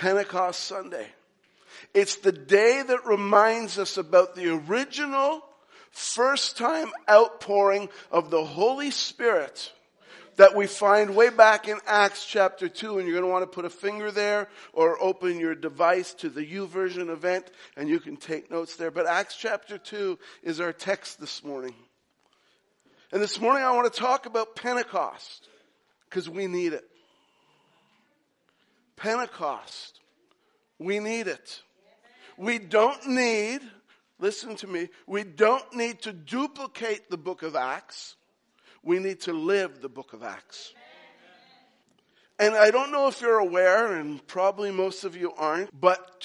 Pentecost Sunday. It's the day that reminds us about the original first time outpouring of the Holy Spirit that we find way back in Acts chapter 2. And you're going to want to put a finger there or open your device to the YouVersion event and you can take notes there. But Acts chapter 2 is our text this morning. And this morning I want to talk about Pentecost because we need it. Pentecost. We need it. We don't need, listen to me, we don't need to duplicate the book of Acts. We need to live the book of Acts. And I don't know if you're aware, and probably most of you aren't, but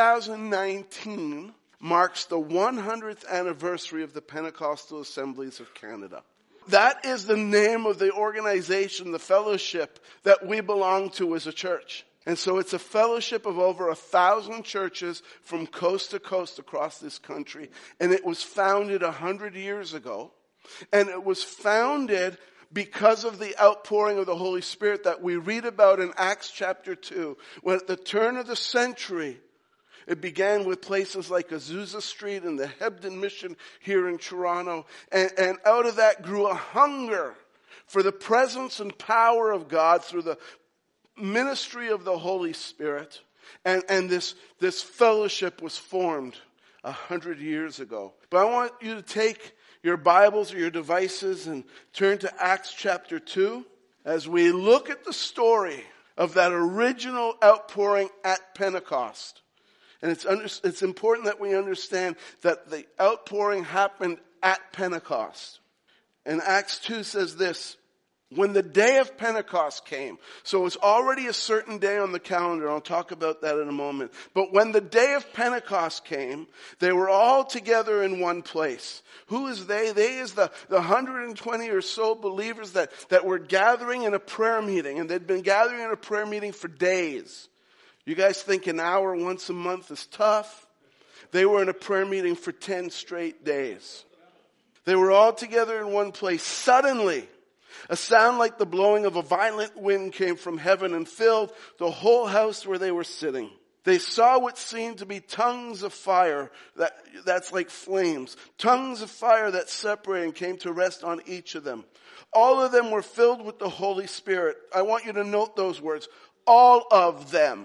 2019 marks the 100th anniversary of the Pentecostal Assemblies of Canada. That is the name of the organization, the fellowship that we belong to as a church. And so it's a fellowship of over 1,000 churches from coast to coast across this country. And it was founded 100 years ago. And it was founded because of the outpouring of the Holy Spirit that we read about in Acts chapter 2. When at the turn of the century, it began with places like Azusa Street and the Hebden Mission here in Toronto. And out of that grew a hunger for the presence and power of God through the ministry of the Holy Spirit. And this fellowship was formed 100 years ago. But I want you to take your Bibles or your devices and turn to Acts chapter 2 as we look at the story of that original outpouring at Pentecost. And it's important that we understand that the outpouring happened at Pentecost. And Acts 2 says this: when the day of Pentecost came, so it's already a certain day on the calendar. I'll talk about that in a moment. But when the day of Pentecost came, they were all together in one place. Who is they? They is the 120 or so believers that were gathering in a prayer meeting. And they'd been gathering in a prayer meeting for days. You guys think an hour once a month is tough? They were in a prayer meeting for 10 straight days. They were all together in one place. Suddenly, a sound like the blowing of a violent wind came from heaven and filled the whole house where they were sitting. They saw what seemed to be tongues of fire, that's like flames. Tongues of fire that separated and came to rest on each of them. All of them were filled with the Holy Spirit. I want you to note those words. All of them.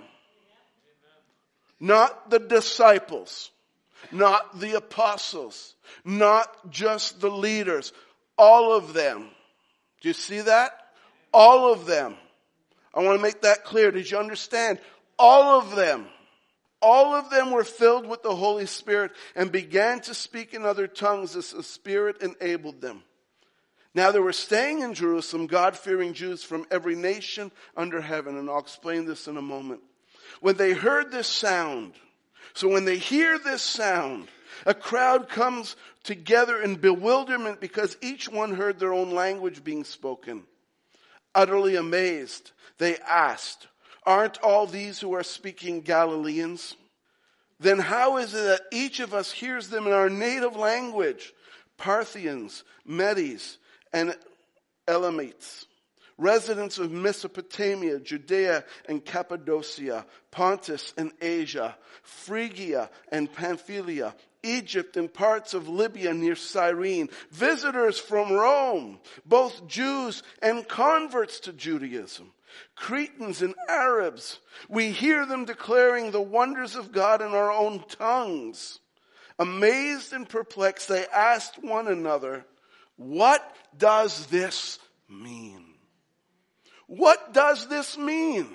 Not the disciples. Not the apostles. Not just the leaders. All of them. Do you see that? All of them. I want to make that clear. Did you understand? All of them. All of them were filled with the Holy Spirit and began to speak in other tongues as the Spirit enabled them. Now they were staying in Jerusalem, God-fearing Jews from every nation under heaven. And I'll explain this in a moment. When they heard this sound, so when they hear this sound, a crowd comes together in bewilderment because each one heard their own language being spoken. Utterly amazed, they asked, aren't all these who are speaking Galileans? Then how is it that each of us hears them in our native language? Parthians, Medes, and Elamites, residents of Mesopotamia, Judea and Cappadocia, Pontus and Asia, Phrygia and Pamphylia, Egypt and parts of Libya near Cyrene, visitors from Rome, both Jews and converts to Judaism, Cretans and Arabs. We hear them declaring the wonders of God in our own tongues. Amazed and perplexed, they asked one another, what does this mean? What does this mean?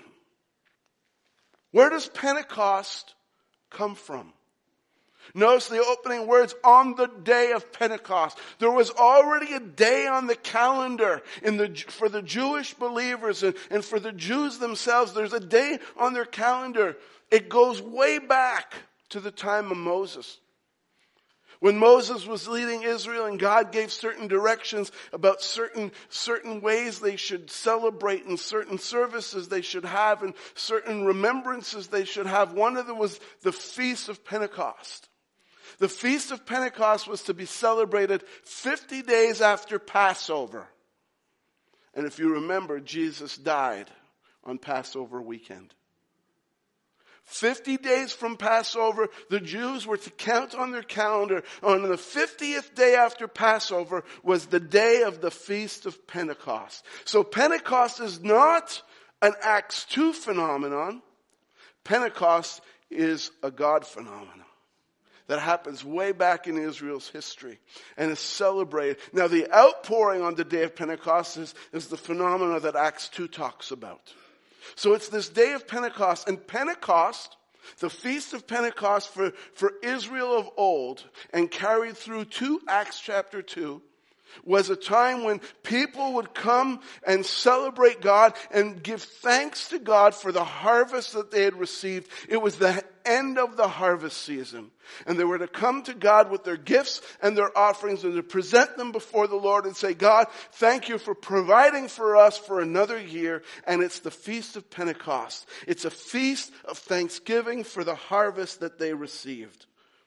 Where does Pentecost come from? Notice the opening words, on the day of Pentecost. There was already a day on the calendar for the Jewish believers and for the Jews themselves. There's a day on their calendar. It goes way back to the time of Moses. When Moses was leading Israel and God gave certain directions about certain ways they should celebrate and certain services they should have and certain remembrances they should have, one of them was the Feast of Pentecost. The Feast of Pentecost was to be celebrated 50 days after Passover. And if you remember, Jesus died on Passover weekend. 50 days from Passover, the Jews were to count on their calendar. On the 50th day after Passover was the day of the Feast of Pentecost. So Pentecost is not an Acts 2 phenomenon. Pentecost is a God phenomenon that happens way back in Israel's history and is celebrated. Now the outpouring on the day of Pentecost is the phenomena that Acts 2 talks about. So it's this day of Pentecost, and Pentecost, the Feast of Pentecost for Israel of old and carried through to Acts chapter 2, was a time when people would come and celebrate God and give thanks to God for the harvest that they had received. It was the end of the harvest season. And they were to come to God with their gifts and their offerings and to present them before the Lord and say, God, thank you for providing for us for another year. And it's the Feast of Pentecost. It's a feast of thanksgiving for the harvest that they received.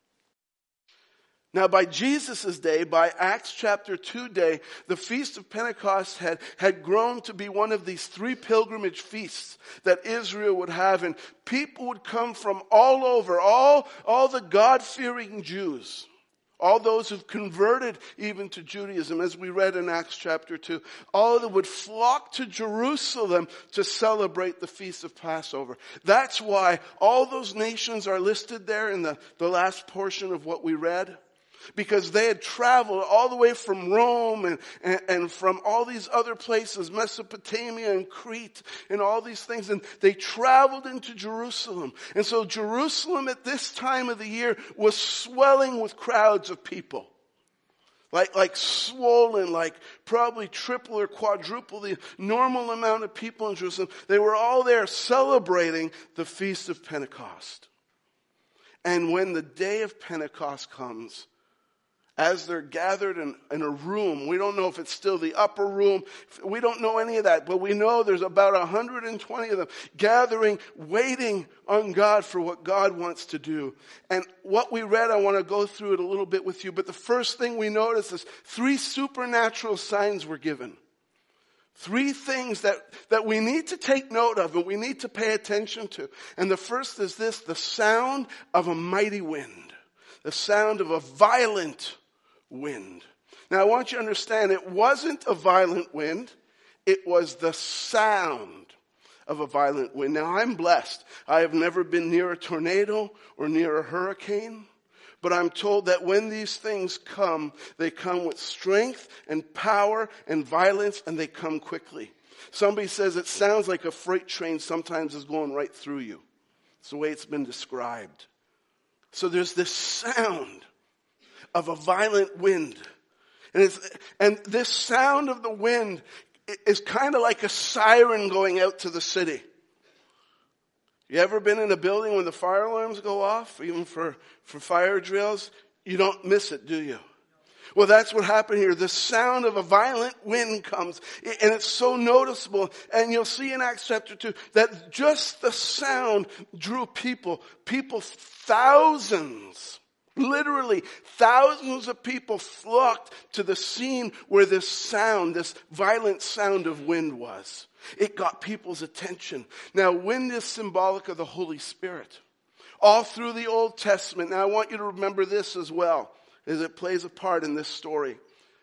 Now by Jesus' day, by Acts chapter 2 day, the Feast of Pentecost had grown to be one of these 3 pilgrimage feasts that Israel would have. And people would come from all over, all the God-fearing Jews, all those who've converted even to Judaism, as we read in Acts chapter 2. All of them would flock to Jerusalem to celebrate the Feast of Passover. That's why all those nations are listed there in the last portion of what we read. Because they had traveled all the way from Rome and from all these other places, Mesopotamia and Crete and all these things. And they traveled into Jerusalem. And so Jerusalem at this time of the year was swelling with crowds of people. Like swollen, like probably triple or quadruple the normal amount of people in Jerusalem. They were all there celebrating the Feast of Pentecost. And when the day of Pentecost comes, as they're gathered in a room, we don't know if it's still the upper room. We don't know any of that. But we know there's about 120 of them gathering, waiting on God for what God wants to do. And what we read, I want to go through it a little bit with you. But the first thing we notice is 3 supernatural signs were given. 3 things that we need to take note of and we need to pay attention to. And the first is this: the sound of a mighty wind. The sound of a violent wind. Now I want you to understand, it wasn't a violent wind. It was the sound of a violent wind. Now I'm blessed. I have never been near a tornado or near a hurricane. But I'm told that when these things come, they come with strength and power and violence, and they come quickly. Somebody says it sounds like a freight train sometimes is going right through you. It's the way it's been described. So there's this sound of a violent wind. And this sound of the wind is kind of like a siren going out to the city. You ever been in a building when the fire alarms go off, even for fire drills? You don't miss it, do you? Well, that's what happened here. The sound of a violent wind comes, and it's so noticeable. And you'll see in Acts chapter 2 that just the sound drew people, thousands, literally thousands of people flocked to the scene where this sound, this violent sound of wind was. It got people's attention. Now, wind is symbolic of the Holy Spirit. All through the Old Testament. Now, I want you to remember this as well, as it plays a part in this story.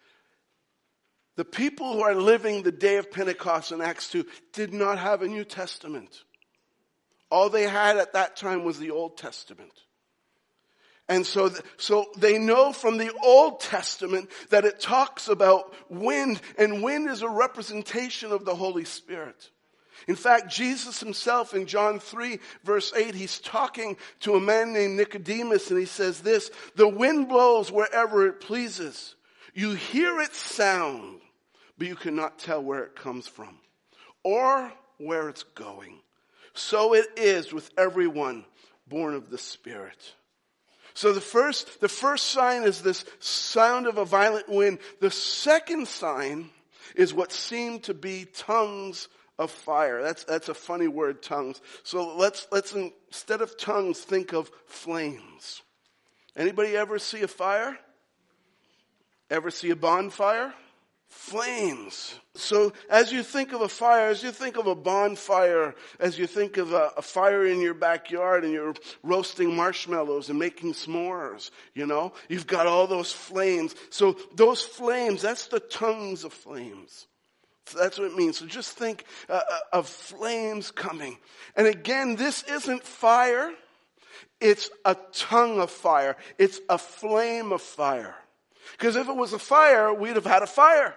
The people who are living the day of Pentecost in Acts 2 did not have a New Testament. All they had at that time was the Old Testament. And so they know from the Old Testament that it talks about wind, and wind is a representation of the Holy Spirit. In fact, Jesus himself in John 3 verse 8, he's talking to a man named Nicodemus, and he says this: the wind blows wherever it pleases. You hear its sound, but you cannot tell where it comes from or where it's going. So it is with everyone born of the Spirit. So the first sign is this sound of a violent wind. The second sign is what seemed to be tongues of fire. That's a funny word, tongues. So let's instead of tongues, think of flames. Anybody ever see a fire? Ever see a bonfire? Flames. So as you think of a fire, as you think of a bonfire, as you think of a fire in your backyard and you're roasting marshmallows and making s'mores, you've got all those flames. So those flames, that's the tongues of flames. So that's what it means. So just think of flames coming. And again, this isn't fire. It's a tongue of fire. It's a flame of fire. Because if it was a fire, we'd have had a fire.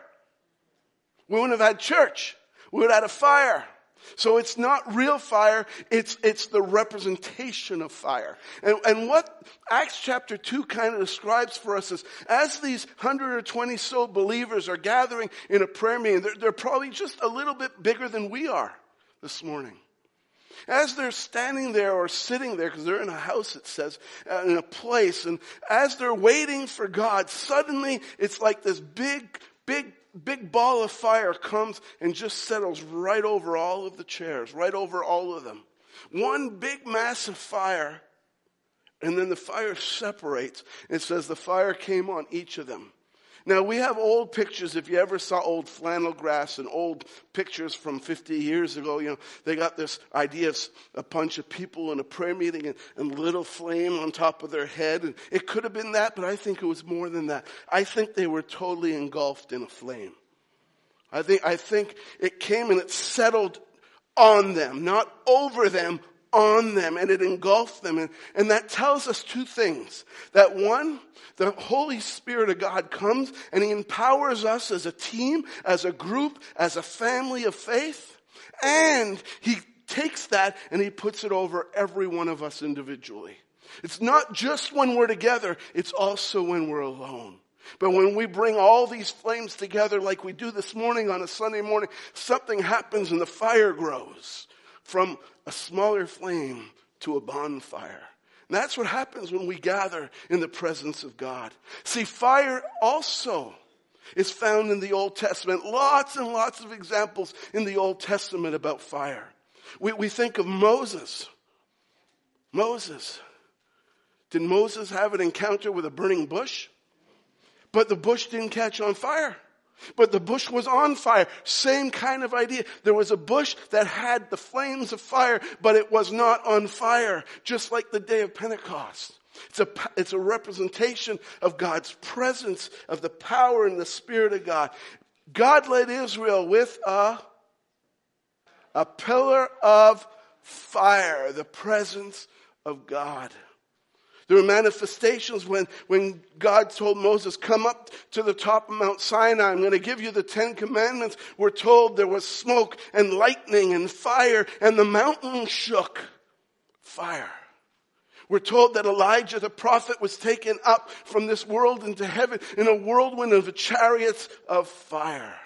We wouldn't have had church. We would have had a fire. So it's not real fire. It's the representation of fire. And what Acts chapter 2 kind of describes for us is, as these 120 so believers are gathering in a prayer meeting, they're probably just a little bit bigger than we are this morning. As they're standing there or sitting there, because they're in a house, it says, in a place, and as they're waiting for God, suddenly it's like this big ball of fire comes and just settles right over all of the chairs, right over all of them. One big massive fire, and then the fire separates. It says the fire came on each of them. Now, we have old pictures. If you ever saw old flannel graphs and old pictures from 50 years ago, they got this idea of a bunch of people in a prayer meeting and little flame on top of their head. And it could have been that, but I think it was more than that. I think they were totally engulfed in a flame. I think it came and it settled on them, not over them, on them, and it engulfed them. And that tells us two things. That one, the Holy Spirit of God comes and He empowers us as a team, as a group, as a family of faith. And He takes that and He puts it over every one of us individually. It's not just when we're together, it's also when we're alone. But when we bring all these flames together like we do this morning on a Sunday morning, something happens and the fire grows from a smaller flame to a bonfire. And that's what happens when we gather in the presence of God. See, fire also is found in the Old Testament. Lots and lots of examples in the Old Testament about fire. We think of Moses. Moses. Did Moses have an encounter with a burning bush? But the bush didn't catch on fire. But the bush was on fire. Same kind of idea. There was a bush that had the flames of fire, but it was not on fire. Just like the day of Pentecost. It's a representation of God's presence, of the power and the Spirit of God. God led Israel with a pillar of fire, the presence of God. There were manifestations when God told Moses, come up to the top of Mount Sinai. I'm going to give you the 10 Commandments. We're told there was smoke and lightning and fire and the mountain shook. Fire. We're told that Elijah the prophet was taken up from this world into heaven in a whirlwind of chariots of fire.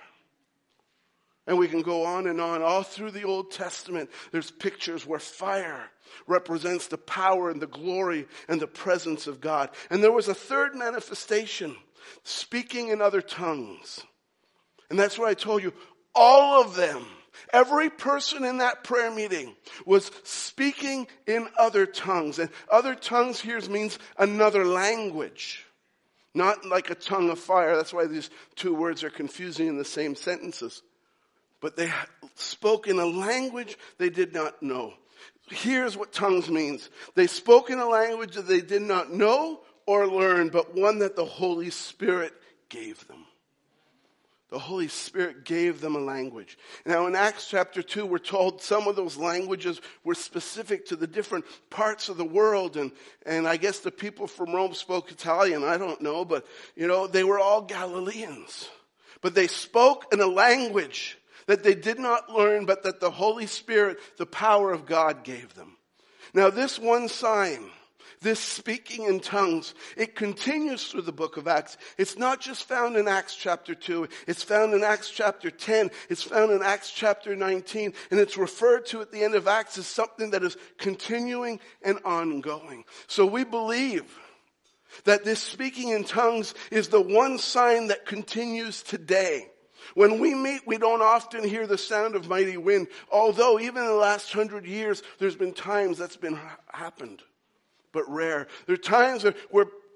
And we can go on and on. All through the Old Testament, there's pictures where fire represents the power and the glory and the presence of God. And there was a third manifestation, speaking in other tongues. And that's what I told you. All of them, every person in that prayer meeting was speaking in other tongues. And other tongues here means another language. Not like a tongue of fire. That's why these two words are confusing in the same sentences. But they spoke in a language they did not know. Here's what tongues means. They spoke in a language that they did not know or learn, but one that the Holy Spirit gave them. The Holy Spirit gave them a language. Now in Acts chapter 2, we're told some of those languages were specific to the different parts of the world. And I guess the people from Rome spoke Italian. I don't know, but they were all Galileans. But they spoke in a language that they did not learn, but that the Holy Spirit, the power of God, gave them. Now this one sign, this speaking in tongues, it continues through the book of Acts. It's not just found in Acts chapter 2. It's found in Acts chapter 10. It's found in Acts chapter 19. And it's referred to at the end of Acts as something that is continuing and ongoing. So we believe that this speaking in tongues is the one sign that continues today. When we meet, we don't often hear the sound of mighty wind, although even in the last 100 years, there's been times that's been happened, but rare. There are times where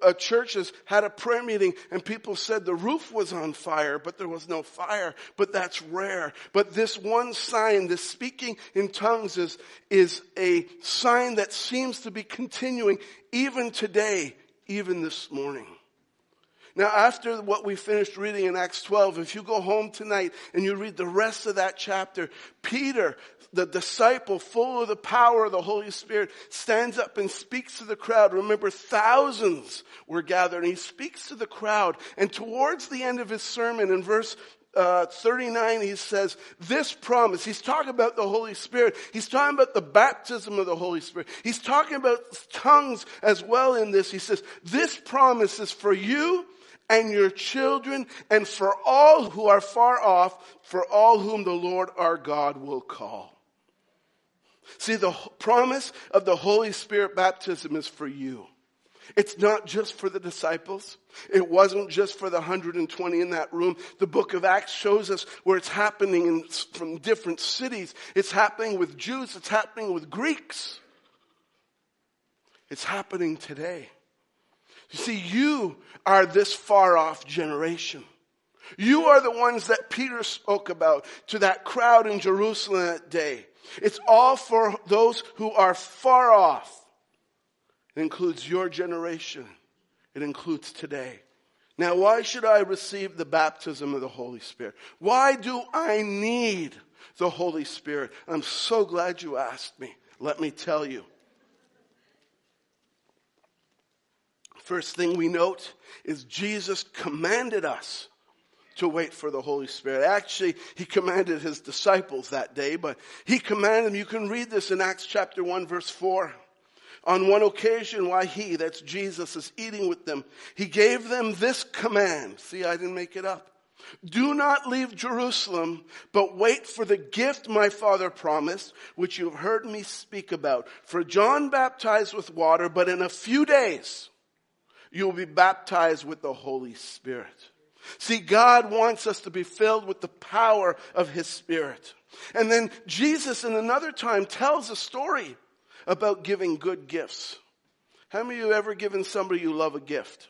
churches had a prayer meeting and people said the roof was on fire, but there was no fire. But that's rare. But this one sign, this speaking in tongues is a sign that seems to be continuing even today, even this morning. Now, after what we finished reading in Acts 12, if you go home tonight and you read the rest of that chapter, Peter, the disciple full of the power of the Holy Spirit, stands up and speaks to the crowd. Remember, thousands were gathered, and he speaks to the crowd. And towards the end of his sermon, in verse 39, he says, this promise, he's talking about the Holy Spirit. He's talking about the baptism of the Holy Spirit. He's talking about tongues as well in this. He says, this promise is for you and your children, and for all who are far off, for all whom the Lord our God will call. See, the promise of the Holy Spirit baptism is for you. It's not just for the disciples. It wasn't just for the 120 in that room. The book of Acts shows us where it's happening from different cities. It's happening with Jews. It's happening with Greeks. It's happening today. You see, you are this far off generation. You are the ones that Peter spoke about to that crowd in Jerusalem that day. It's all for those who are far off. It includes your generation. It includes today. Now, why should I receive the baptism of the Holy Spirit? Why do I need the Holy Spirit? I'm so glad you asked me. Let me tell you. First thing we note is Jesus commanded us to wait for the Holy Spirit. Actually, he commanded his disciples that day, but he commanded them. You can read this in Acts chapter 1, verse 4. On one occasion, while he, that's Jesus, is eating with them, he gave them this command. See, I didn't make it up. Do not leave Jerusalem, but wait for the gift my Father promised, which you have heard me speak about. For John baptized with water, but in a few days you will be baptized with the Holy Spirit. See, God wants us to be filled with the power of his Spirit. And then Jesus, in another time, tells a story about giving good gifts. How many of you ever given somebody you love a gift?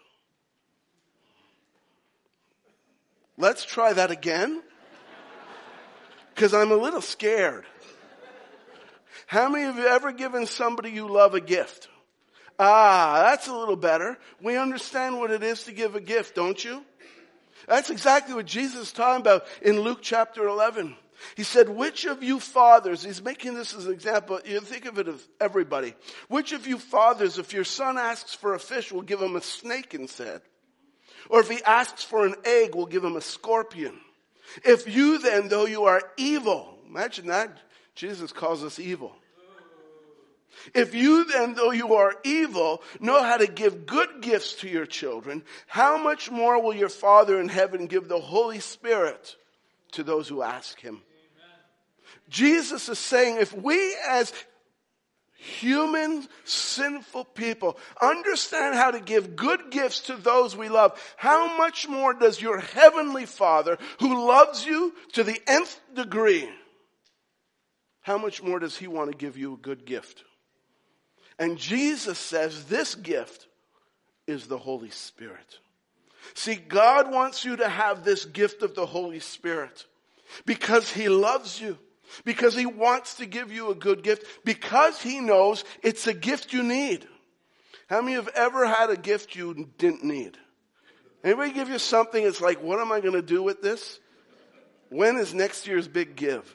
Let's try that again. Because I'm a little scared. How many of you ever given somebody you love a gift? That's a little better. We understand what it is to give a gift, don't you? That's exactly what Jesus is talking about in Luke chapter 11. He said, which of you fathers, he's making this as an example, you think of it as everybody. Which of you fathers, if your son asks for a fish, will give him a snake instead? Or if he asks for an egg, will give him a scorpion? If you then, though you are evil, imagine that, Jesus calls us evil. If you then, though you are evil, know how to give good gifts to your children, how much more will your Father in heaven give the Holy Spirit to those who ask him? Amen. Jesus is saying if we as human, sinful people understand how to give good gifts to those we love, how much more does your heavenly Father, who loves you to the nth degree, how much more does he want to give you a good gift? And Jesus says this gift is the Holy Spirit. See, God wants you to have this gift of the Holy Spirit because he loves you, because he wants to give you a good gift, because he knows it's a gift you need. How many have ever had a gift you didn't need? Anybody give you something, it's like, what am I going to do with this? When is next year's big give?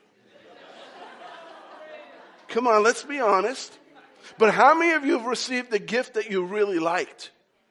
Come on, let's be honest. But how many of you have received a gift that you really liked?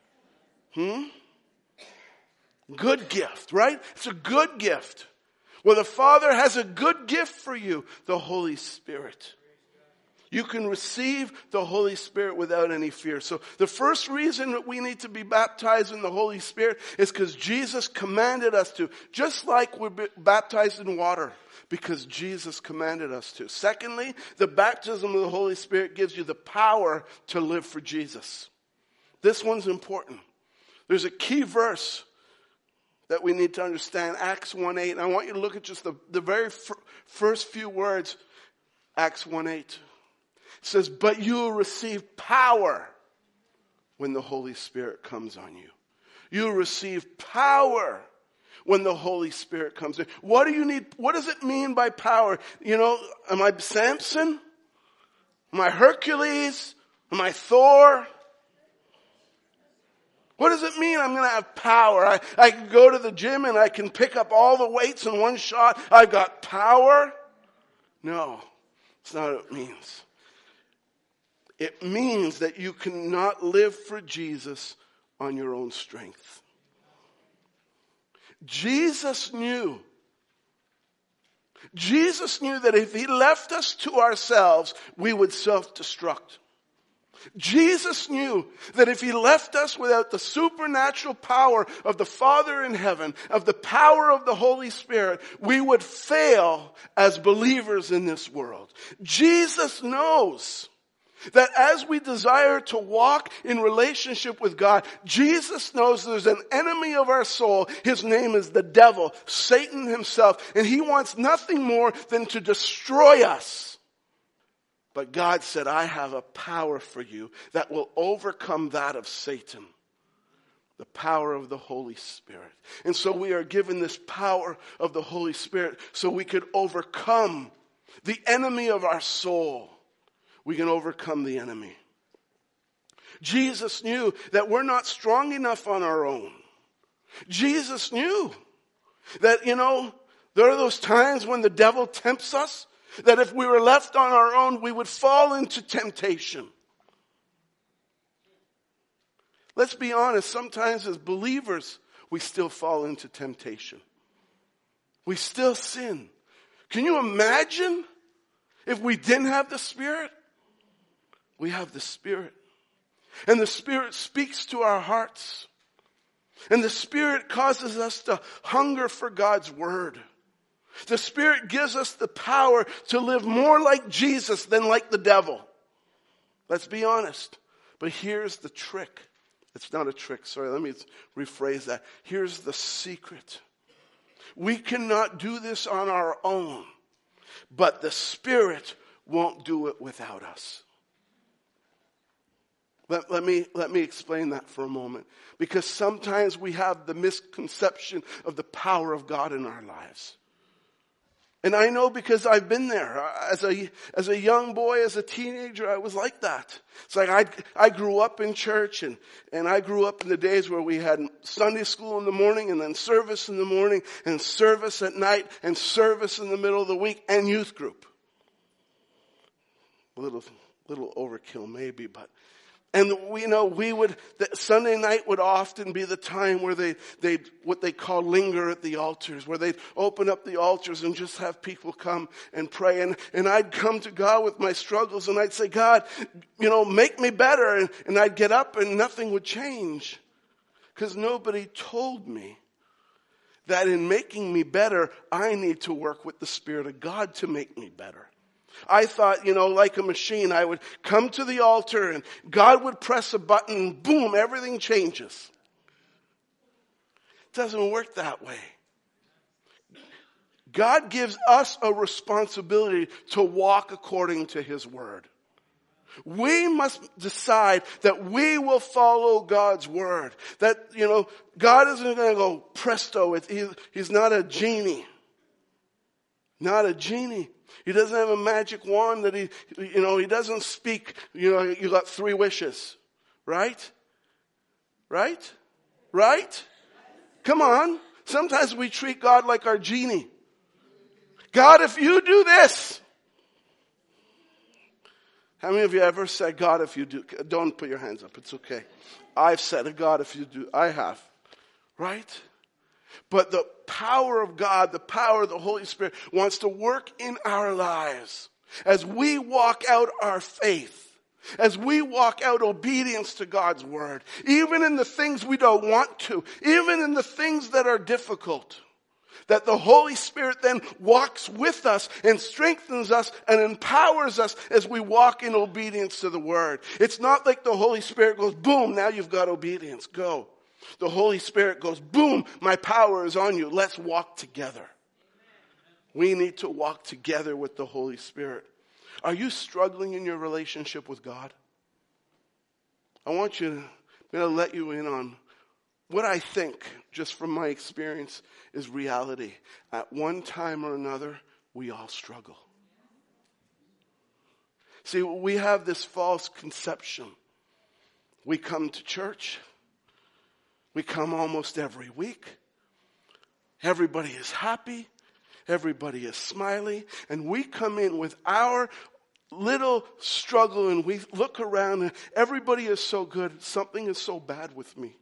Good gift, right? It's a good gift. Well, the Father has a good gift for you, the Holy Spirit. You can receive the Holy Spirit without any fear. So the first reason that we need to be baptized in the Holy Spirit is because Jesus commanded us to, just like we're baptized in water, because Jesus commanded us to. Secondly, the baptism of the Holy Spirit gives you the power to live for Jesus. This one's important. There's a key verse that we need to understand, Acts 1:8. And I want you to look at just the very first few words, Acts 1:8. It says, but you will receive power when the Holy Spirit comes on you. You receive power when the Holy Spirit comes in. What do you need? What does it mean by power? You know, am I Samson? Am I Hercules? Am I Thor? What does it mean I'm going to have power? I can go to the gym and I can pick up all the weights in one shot. I've got power? No, that's not what it means. It means that you cannot live for Jesus on your own strength. Jesus knew that if he left us to ourselves, we would self-destruct. Jesus knew that if he left us without the supernatural power of the Father in heaven, of the power of the Holy Spirit, we would fail as believers in this world. Jesus knows that as we desire to walk in relationship with God, Jesus knows there's an enemy of our soul. His name is the devil, Satan himself, and he wants nothing more than to destroy us. But God said, I have a power for you that will overcome that of Satan. The power of the Holy Spirit. And so we are given this power of the Holy Spirit so we could overcome the enemy of our soul. We can overcome the enemy. Jesus knew that we're not strong enough on our own. Jesus knew that, there are those times when the devil tempts us, that if we were left on our own, we would fall into temptation. Let's be honest, sometimes as believers, we still fall into temptation. We still sin. Can you imagine if we didn't have the Spirit? We have the Spirit. And the Spirit speaks to our hearts. And the Spirit causes us to hunger for God's Word. The Spirit gives us the power to live more like Jesus than like the devil. Let's be honest. But here's the trick. It's not a trick. Sorry, let me rephrase that. Here's the secret. We cannot do this on our own. But the Spirit won't do it without us. Let me explain that for a moment. Because sometimes we have the misconception of the power of God in our lives. And I know because I've been there. As a young boy, as a teenager, I was like that. It's like I grew up in church and I grew up in the days where we had Sunday school in the morning and then service in the morning and service at night and service in the middle of the week and youth group. A little overkill maybe, but and Sunday night would often be the time where they'd what they call linger at the altars, where they'd open up the altars and just have people come and pray. And I'd come to God with my struggles and I'd say, God, make me better. And I'd get up and nothing would change. Because nobody told me that in making me better, I need to work with the Spirit of God to make me better. I thought, like a machine, I would come to the altar and God would press a button, boom, everything changes. It doesn't work that way. God gives us a responsibility to walk according to His Word. We must decide that we will follow God's Word. That, God isn't going to go presto. He's not a genie. Not a genie. He doesn't have a magic wand that he doesn't speak, you got 3 wishes. Right? Right? Right? Come on. Sometimes we treat God like our genie. God, if you do this. How many of you ever said, God, if you do, don't put your hands up. It's okay. I've said, God, if you do, I have. Right? But the power of God, the power of the Holy Spirit wants to work in our lives as we walk out our faith, as we walk out obedience to God's Word, even in the things we don't want to, even in the things that are difficult, that the Holy Spirit then walks with us and strengthens us and empowers us as we walk in obedience to the Word. It's not like the Holy Spirit goes, boom, now you've got obedience, go. The Holy Spirit goes, boom, my power is on you. Let's walk together. We need to walk together with the Holy Spirit. Are you struggling in your relationship with God? I want you I'm going to let you in on what I think, just from my experience, is reality. At one time or another, we all struggle. See, we have this false conception. We come to church. We come almost every week. Everybody is happy. Everybody is smiley. And we come in with our little struggle and we look around and everybody is so good. Something is so bad with me.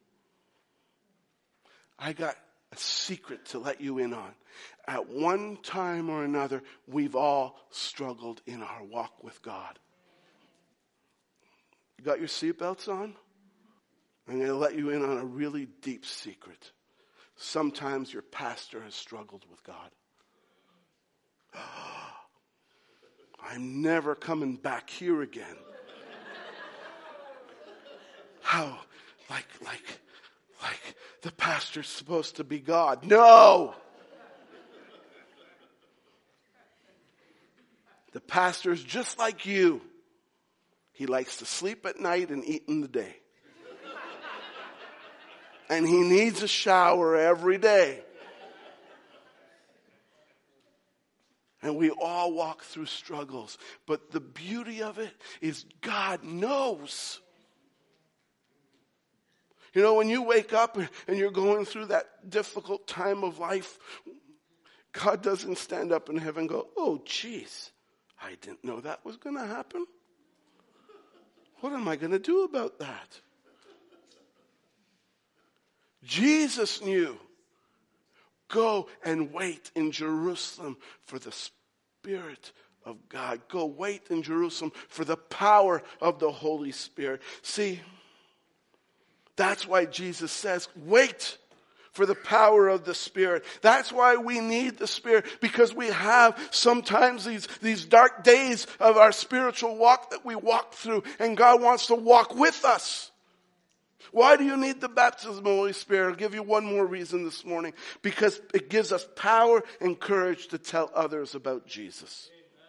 I got a secret to let you in on. At one time or another, we've all struggled in our walk with God. You got your seatbelts on? I'm going to let you in on a really deep secret. Sometimes your pastor has struggled with God. I'm never coming back here again. How? Like the pastor's supposed to be God. No! The pastor's just like you. He likes to sleep at night and eat in the day. And he needs a shower every day. And we all walk through struggles. But the beauty of it is God knows. You know, when you wake up and you're going through that difficult time of life, God doesn't stand up in heaven and go, oh, geez, I didn't know that was going to happen. What am I going to do about that? Jesus knew. Go and wait in Jerusalem for the Spirit of God. Go wait in Jerusalem for the power of the Holy Spirit. See, that's why Jesus says, wait for the power of the Spirit. That's why we need the Spirit, because we have sometimes these dark days of our spiritual walk that we walk through, and God wants to walk with us. Why do you need the baptism of the Holy Spirit? I'll give you one more reason this morning. Because it gives us power and courage to tell others about Jesus.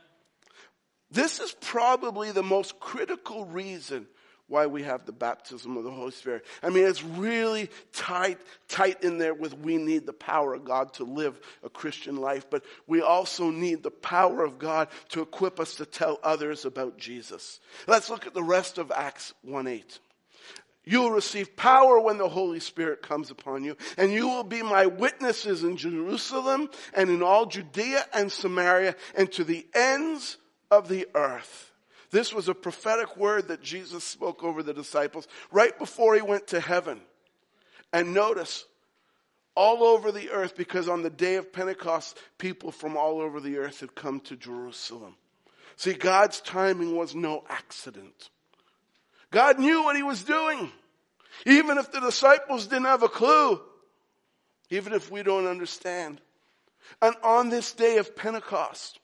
This is probably the most critical reason why we have the baptism of the Holy Spirit. I mean, it's really tight in there with we need the power of God to live a Christian life. But we also need the power of God to equip us to tell others about Jesus. Let's look at the rest of Acts 1:8. You will receive power when the Holy Spirit comes upon you, and you will be my witnesses in Jerusalem and in all Judea and Samaria and to the ends of the earth. This was a prophetic word that Jesus spoke over the disciples right before he went to heaven. And notice, all over the earth, because on the day of Pentecost, people from all over the earth had come to Jerusalem. See, God's timing was no accident. God knew what he was doing. Even if the disciples didn't have a clue. Even if we don't understand. And on this day of Pentecost,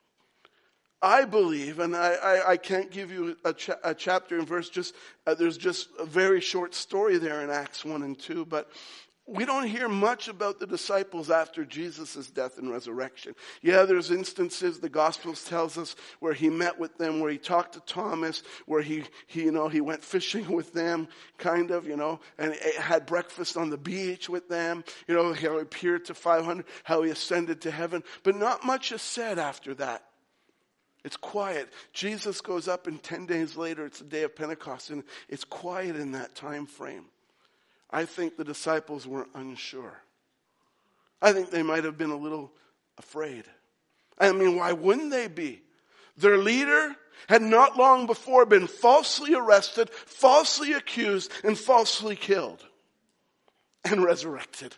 I believe, and I can't give you a chapter and verse, there's just a very short story there in Acts 1 and 2, but we don't hear much about the disciples after Jesus' death and resurrection. Yeah, there's instances, the Gospels tells us, where he met with them, where he talked to Thomas, where he went fishing with them, kind of, and had breakfast on the beach with them, how he appeared to 500, how he ascended to heaven. But not much is said after that. It's quiet. Jesus goes up and 10 days later, it's the day of Pentecost, and it's quiet in that time frame. I think the disciples were unsure. I think they might have been a little afraid. I mean, why wouldn't they be? Their leader had not long before been falsely arrested, falsely accused, and falsely killed and resurrected.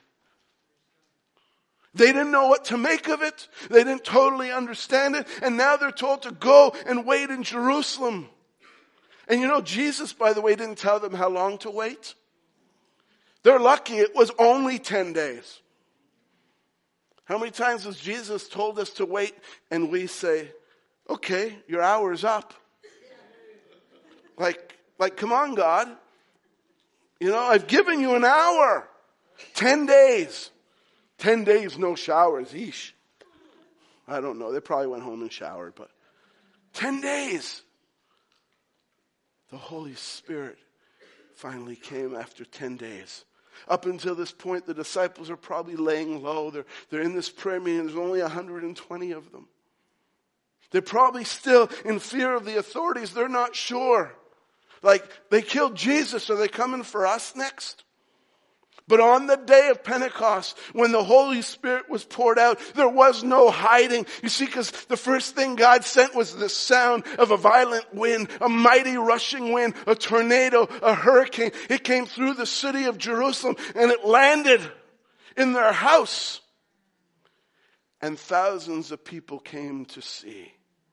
They didn't know what to make of it. They didn't totally understand it. And now they're told to go and wait in Jerusalem. And Jesus, by the way, didn't tell them how long to wait. They're lucky it was only 10 days. How many times has Jesus told us to wait and we say, okay, your hour's up. Like, come on, God. I've given you an hour. 10 days. 10 days, no showers. Eesh. I don't know. They probably went home and showered, but 10 days. The Holy Spirit finally came after 10 days. Up until this point, the disciples are probably laying low. They're in this prayer meeting. There's only 120 of them. They're probably still in fear of the authorities. They're not sure. Like, they killed Jesus. Are they coming for us next? But on the day of Pentecost, when the Holy Spirit was poured out, there was no hiding. You see, because the first thing God sent was the sound of a violent wind, a mighty rushing wind, a tornado, a hurricane. It came through the city of Jerusalem and it landed in their house. And thousands of people came to see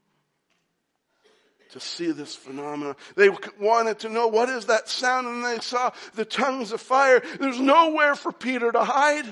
this phenomenon. They wanted to know, what is that sound? And they saw the tongues of fire. There's nowhere for Peter to hide.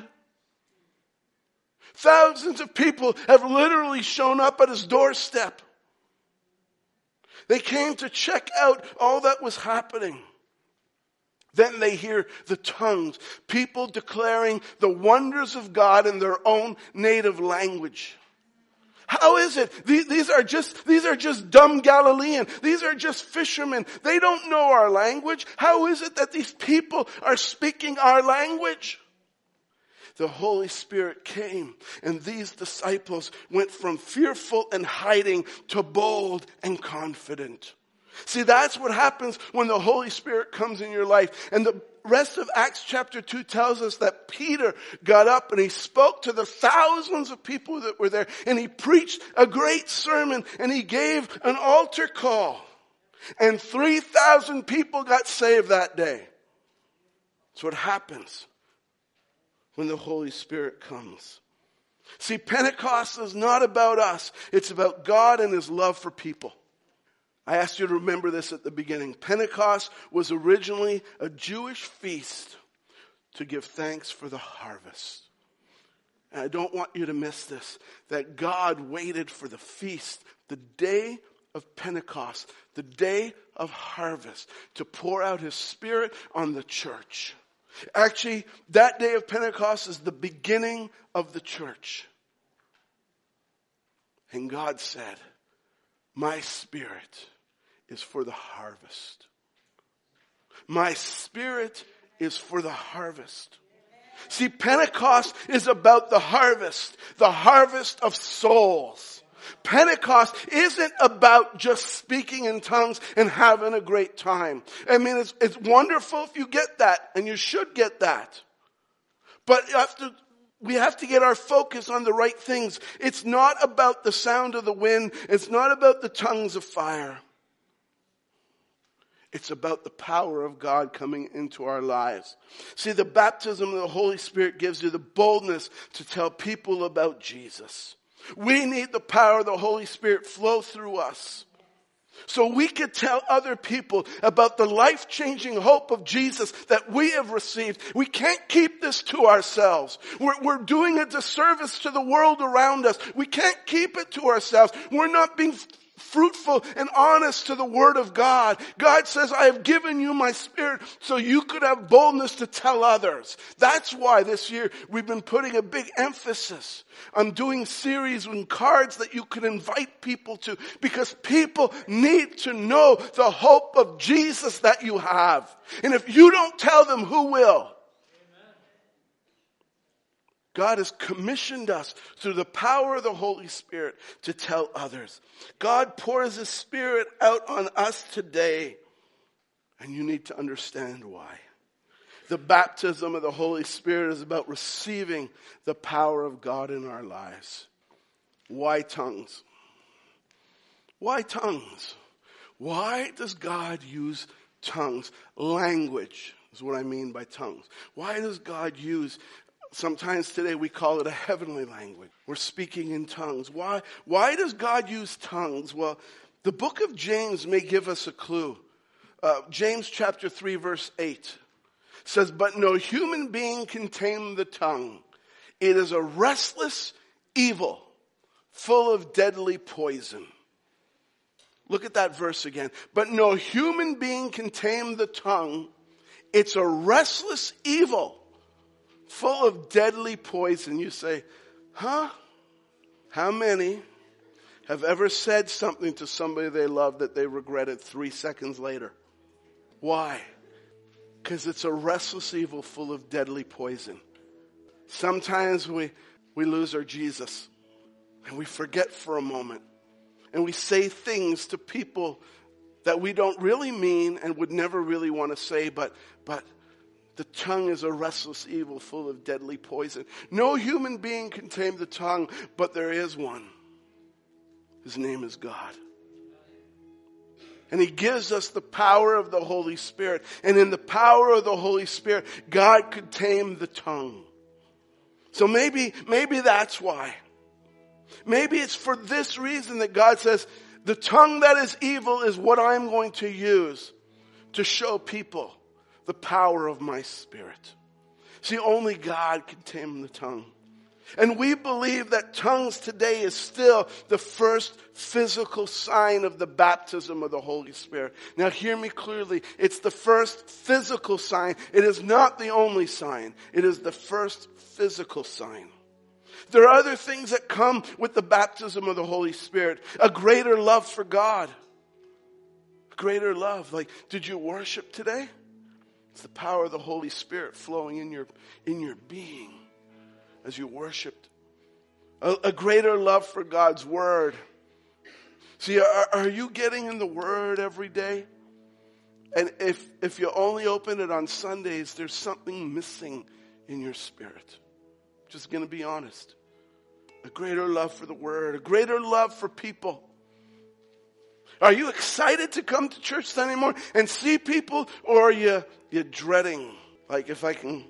Thousands of people have literally shown up at his doorstep. They came to check out all that was happening. Then they hear the tongues, people declaring the wonders of God in their own native language. How is it? These are just dumb Galileans. These are just fishermen. They don't know our language. How is it that these people are speaking our language? The Holy Spirit came, and these disciples went from fearful and hiding to bold and confident. See, that's what happens when the Holy Spirit comes in your life. And the rest of Acts chapter 2 tells us that Peter got up and he spoke to the thousands of people that were there. And he preached a great sermon and he gave an altar call. And 3,000 people got saved that day. That's what happens when the Holy Spirit comes. See, Pentecost is not about us. It's about God and His love for people. I asked you to remember this at the beginning. Pentecost was originally a Jewish feast to give thanks for the harvest. And I don't want you to miss this, that God waited for the feast, the day of Pentecost, the day of harvest, to pour out His Spirit on the church. Actually, that day of Pentecost is the beginning of the church. And God said, my Spirit is for the harvest. My Spirit is for the harvest. See, Pentecost is about the harvest of souls. Pentecost isn't about just speaking in tongues and having a great time. I mean, it's wonderful if you get that, and you should get that. But we have to get our focus on the right things. It's not about the sound of the wind. It's not about the tongues of fire. It's about the power of God coming into our lives. See, the baptism of the Holy Spirit gives you the boldness to tell people about Jesus. We need the power of the Holy Spirit flow through us, so we could tell other people about the life-changing hope of Jesus that we have received. We can't keep this to ourselves. We're doing a disservice to the world around us. We can't keep it to ourselves. We're not being fruitful and honest to the Word of God. God says, I have given you my Spirit so you could have boldness to tell others. That's why this year we've been putting a big emphasis on doing series and cards that you can invite people to, because people need to know the hope of Jesus that you have. And if you don't tell them, who will? God has commissioned us through the power of the Holy Spirit to tell others. God pours His Spirit out on us today. And you need to understand why. The baptism of the Holy Spirit is about receiving the power of God in our lives. Why tongues? Why tongues? Why does God use tongues? Language is what I mean by tongues. Why does God use, sometimes today we call it a heavenly language. We're speaking in tongues. Why does God use tongues? Well, the book of James may give us a clue. James chapter 3 verse 8 says, but no human being can tame the tongue. It is a restless evil, full of deadly poison. Look at that verse again. But no human being can tame the tongue. It's a restless evil, full of deadly poison. You say, huh? How many have ever said something to somebody they love that they regretted 3 seconds later? Why? Because it's a restless evil full of deadly poison. Sometimes we lose our Jesus and we forget for a moment. And we say things to people that we don't really mean and would never really want to say, but the tongue is a restless evil full of deadly poison. No human being can tame the tongue, but there is one. His name is God. And he gives us the power of the Holy Spirit. And in the power of the Holy Spirit, God could tame the tongue. So maybe that's why. Maybe it's for this reason that God says, the tongue that is evil is what I'm going to use to show people the power of my Spirit. See, only God can tame the tongue. And we believe that tongues today is still the first physical sign of the baptism of the Holy Spirit. Now hear me clearly. It's the first physical sign. It is not the only sign. It is the first physical sign. There are other things that come with the baptism of the Holy Spirit. A greater love for God. A greater love. Like, did you worship today? It's the power of the Holy Spirit flowing in your being as you worshiped. A greater love for God's Word. See, are you getting in the Word every day? And if you only open it on Sundays, there's something missing in your spirit. Just going to be honest. A greater love for the Word. A greater love for people. Are you excited to come to church Sunday morning and see people? Or are you dreading? Like, if I can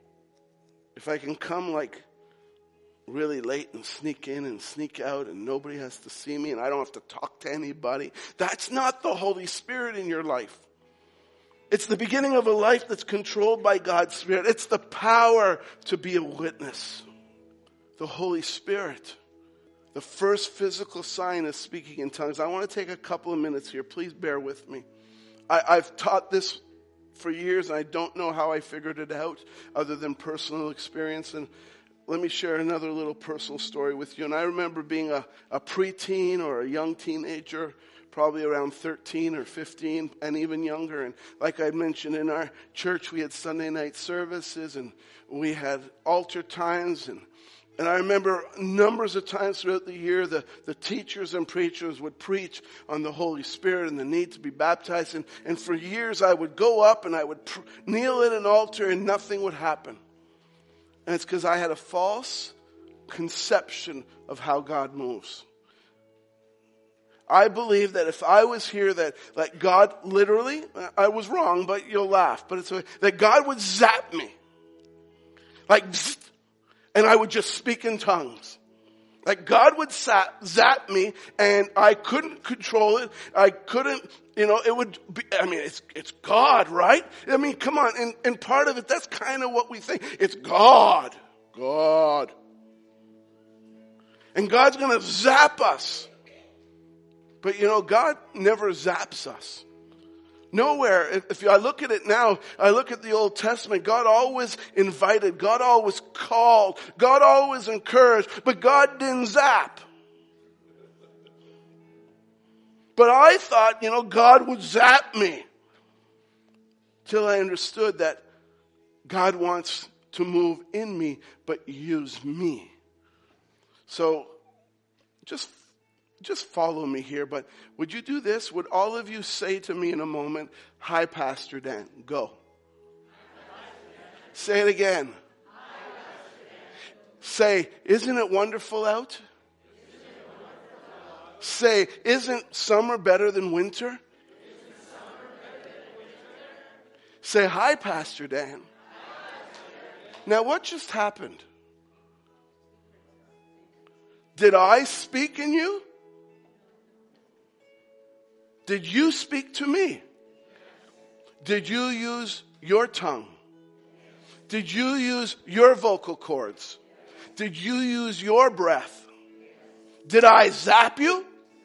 come like really late and sneak in and sneak out and nobody has to see me and I don't have to talk to anybody. That's not the Holy Spirit in your life. It's the beginning of a life that's controlled by God's Spirit. It's the power to be a witness. The Holy Spirit. The first physical sign is speaking in tongues. I want to take a couple of minutes here. Please bear with me. I've taught this for years and I don't know how I figured it out other than personal experience. And let me share another little personal story with you. And I remember being a preteen or a young teenager, probably around 13 or 15 and even younger. And like I mentioned, in our church we had Sunday night services and we had altar times. And I remember numbers of times throughout the year, the teachers and preachers would preach on the Holy Spirit and the need to be baptized. And for years I would go up and I would kneel at an altar and nothing would happen. And it's because I had a false conception of how God moves. I believe that if I was here that like God literally, I was wrong, but you'll laugh, but it's that God would zap me. Like, and I would just speak in tongues. Like God would zap me and I couldn't control it. I couldn't, it would be, it's God, right? I mean, come on. And part of it, that's kind of what we think. It's God. God. And God's going to zap us. But God never zaps us. Nowhere. I look at it now, I look at the Old Testament, God always invited, God always called, God always encouraged, but God didn't zap. But I thought, God would zap me. Till I understood that God wants to move in me, but use me. So, just follow me here, but would you do this? Would all of you say to me in a moment, "Hi, Pastor Dan." Go. Say it again. Say, "Isn't it wonderful out?" Say, "Isn't summer better than winter?" Say, "Hi, Pastor Dan." Now, what just happened? Did I speak in you? Did you speak to me? Did you use your tongue? Did you use your vocal cords? Did you use your breath? Did I zap you?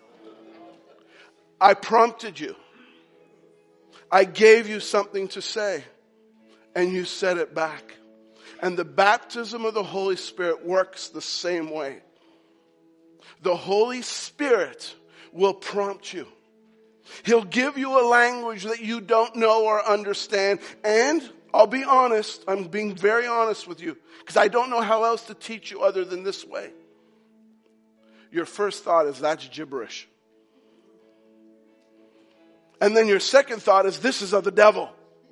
I prompted you. I gave you something to say, and you said it back. And the baptism of the Holy Spirit works the same way. The Holy Spirit will prompt you. He'll give you a language that you don't know or understand. And I'll be honest, I'm being very honest with you, because I don't know how else to teach you other than this way. Your first thought is, that's gibberish. And then your second thought is, this is of the devil.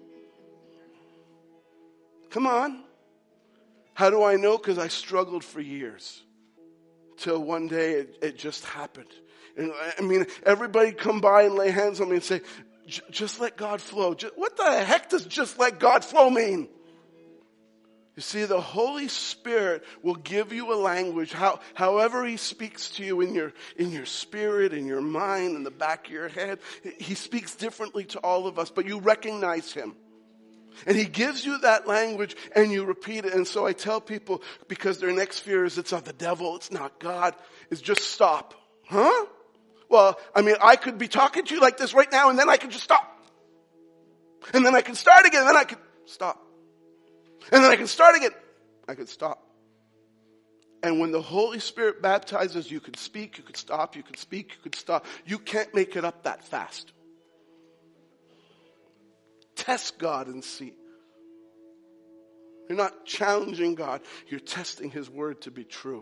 Come on. How do I know? Because I struggled for years. Till one day it just happened. And I mean, everybody come by and lay hands on me and say, just let God flow. What the heck does just let God flow mean? You see, the Holy Spirit will give you a language, however He speaks to you in your spirit, in your mind, in the back of your head. He speaks differently to all of us, but you recognize Him. And He gives you that language and you repeat it. And so I tell people, because their next fear is it's of the devil, it's not God, is just stop. Huh? Well, I mean, I could be talking to you like this right now and then I could just stop. And then I can start again and then I could stop. And then I can start again. I could stop. And when the Holy Spirit baptizes, you could speak, you could stop, you could speak, you could stop. You can't make it up that fast. Test God and see. You're not challenging God. You're testing His word to be true.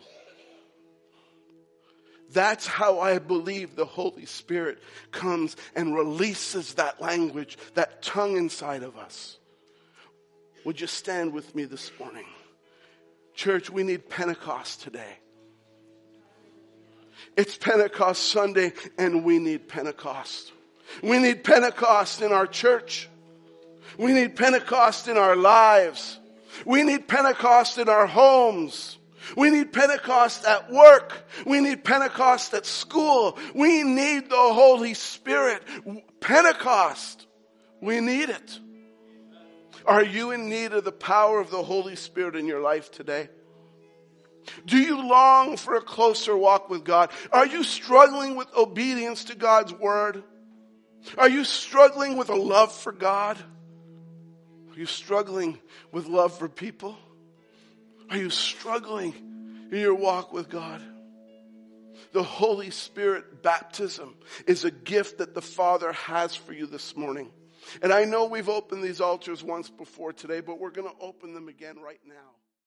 That's how I believe the Holy Spirit comes and releases that language, that tongue inside of us. Would you stand with me this morning? Church, we need Pentecost today. It's Pentecost Sunday and we need Pentecost. We need Pentecost in our church. We need Pentecost in our lives. We need Pentecost in our homes. We need Pentecost at work. We need Pentecost at school. We need the Holy Spirit. Pentecost. We need it. Are you in need of the power of the Holy Spirit in your life today? Do you long for a closer walk with God? Are you struggling with obedience to God's word? Are you struggling with a love for God? Are you struggling with love for people? Are you struggling in your walk with God? The Holy Spirit baptism is a gift that the Father has for you this morning. And I know we've opened these altars once before today, but we're going to open them again right now.